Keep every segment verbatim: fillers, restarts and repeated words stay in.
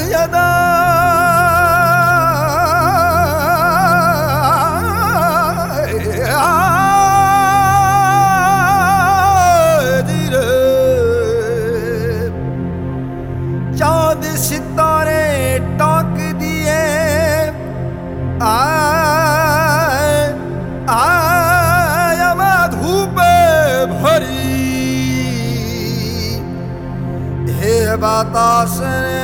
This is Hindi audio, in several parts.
यदा चाँद सितारे टॉक दिए आए आए धूप भरी हे बतास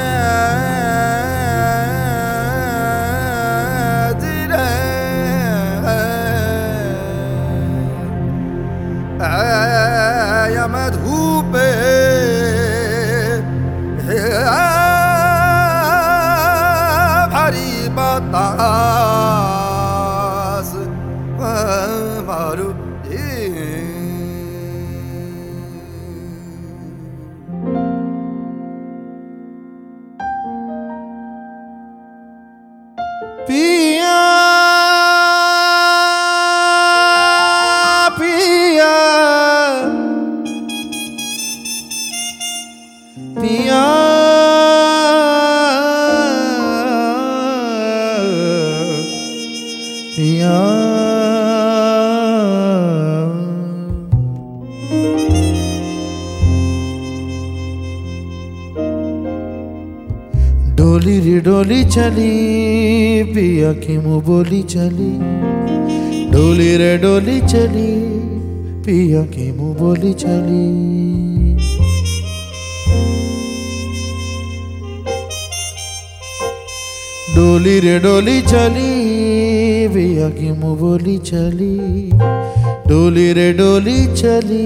यम धूप भारी बतास मारू पिया पिया पिया पिया डोली रे डोली चली पिया की मुँह बोली चली डोली रे डोली चली पिया की मुँह बोली चली डोली रे डोली चली पिया की मुँह बोली चली डोली रे डोली चली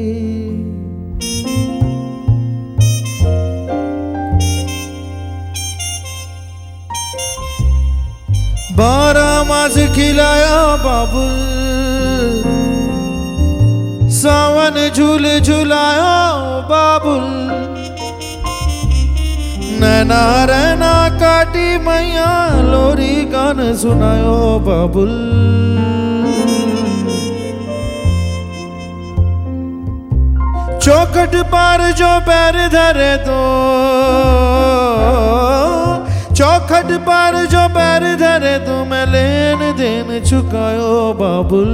बारह मास खिलाया बाबुल सावन झूल झुलाया बाबुल नैना रहना काटी मैया लोरी गान सुनायो बाबुल चौखट पार जो पैर धरे तो चौखट पार जो पैर धरे तो मैं लेन देन चुकायो बाबुल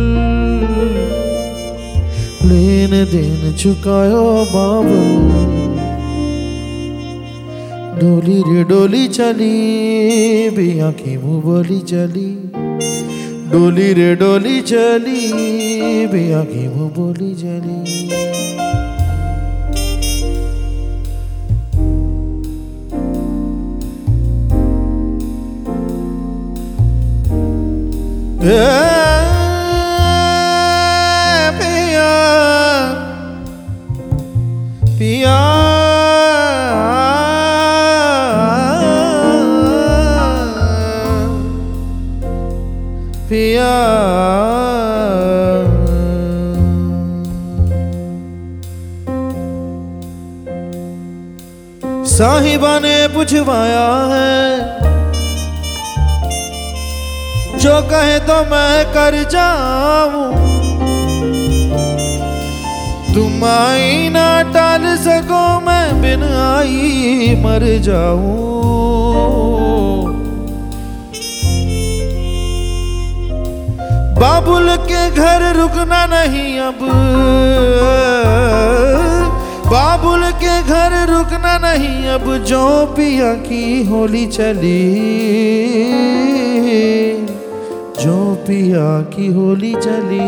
लेन देन चुकायो बाबुल डोली रे डोली चली पिया की मुँह बोली चली डोली रे डोली चली पिया की मुँह बोली चली पिया पिया पिया साहिबा ने पूछवाया है जो कहे तो मैं कर जाऊं तुम आई ना टाल सको मैं बिन आई मर जाऊं बाबुल के घर रुकना नहीं अब बाबुल के घर रुकना नहीं अब जो पिया की होली चली जो पिया की होली चली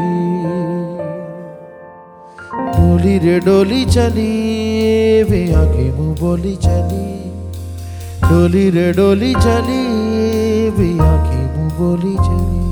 डोली रे डोली चली पिया की मुँह बोली चली डोली रे डोली चली पिया की मुँह बोली चली